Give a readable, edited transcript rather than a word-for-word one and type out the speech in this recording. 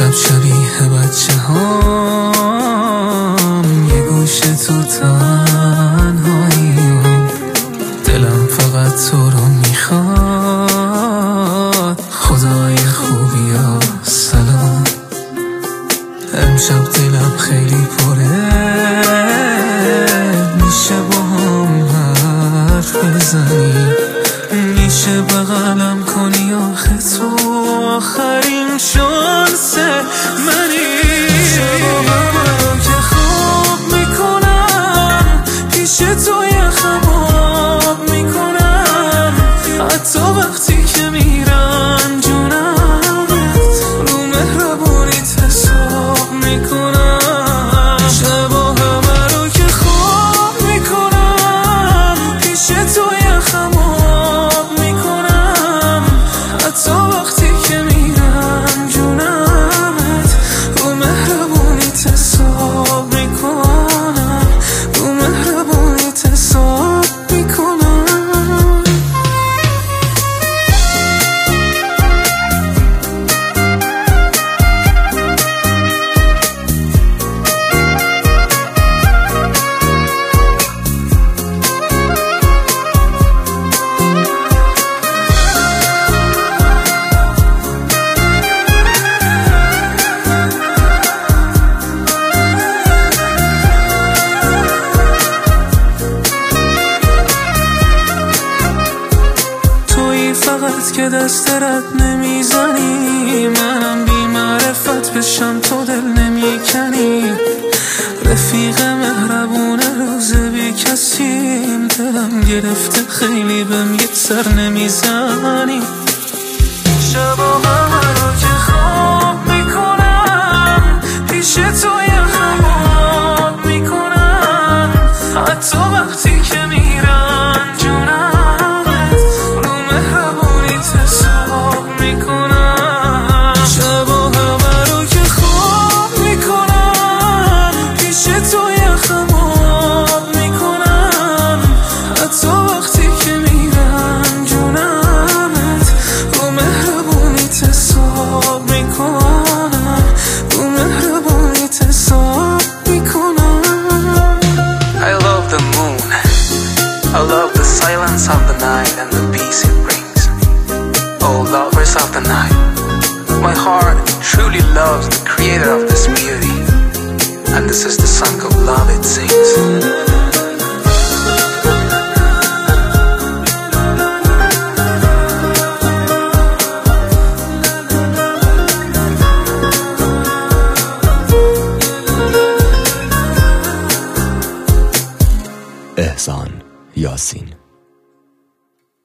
امشب شبیه بچه هام، یه گوشه تو تنهاییم، دلم فقط تو رو میخواد. خدای خوبی ها سلام، امشب دلم خیلی پره، میشه با هم حرف بزنی، میشه بغلم کنی، آخه تو آخرین شانس منی. شبابم که خواب میکنم، پیش تو یخم آب میکنم، حتی وقتی که میرم جونمت رو مهربونیت حساب میکنم. شبا همه رو که خواب میکنم، پیش تو یخم آب میکنم، حتی وقتی که میرم جونمت رو مهربونیت حساب میکنم، رو مهربونیت حساب میکنم. فقط که دست رد نمیزنی، منم بی معرفت بشم تو دل نمیکنی. رفیق مهربونه روز بی کسیم، دلم گرفته خیلی بهم یک سر نمیزنی. شبا همه رو که خواب میکنم، پیش تو یخم آب میکنم، حتی وقتی که میرم جونم میکنم. شبا همه رو که خواب میکنم، پیش تو یخم آب میکنم، حتی وقتی که میرم جونمت رو مهربونیت حساب میکنم، رو مهربونیت حساب میکنم. I love the moon, I love the silence of the night and the peace it brings. Oh, lovers of the night, my heart truly loves the creator of this beauty, and this is the song of love it sings. احسان یاسین.